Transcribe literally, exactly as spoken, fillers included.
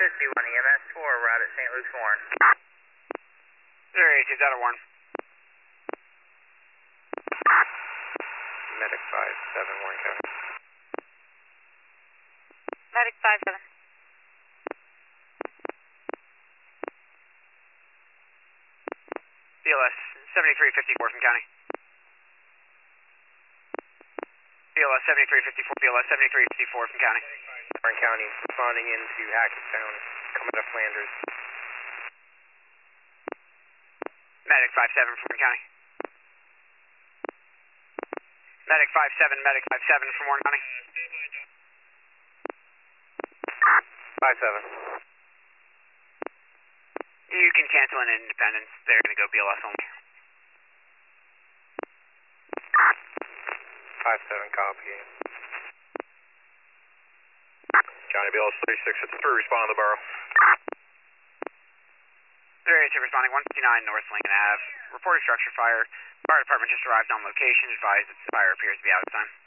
fifty-one, E M S four, route at Saint Luke's Warren. zero eight two, Delta Warren. Medic five seven, Warren County. Medic five seven. B L S seventy-three fifty-four from County. B L S seventy-three fifty-four, B L S seventy-three fifty-four from County. Warren County, responding into Hackettstown, coming to Flanders. Medic five seven from Warren County. Medic five seven, Medic five seven from Warren County. five seven. You can cancel in Independence. They're going to go B L S only. five seven, copy. County B L S thirty-six fifty-three, respond to the borough. zero eight two responding, one fifty-nine North Lincoln Avenue. Reported structure fire. Fire department just arrived on location. Advised that the fire appears to be out of time.